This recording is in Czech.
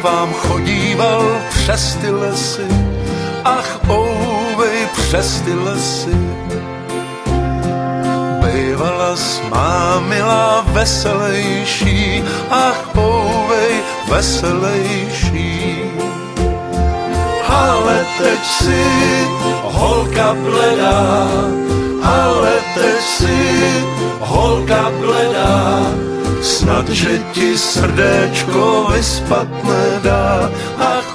k vám chodíval přes ty lesy, ach ouvej přes ty lesy. Bývala má milá veselejší, ach ouvej veselejší. Ale teď si holka bledá, ale teď si holka bledá, snad, že ti srdéčko vyspat nedá, ach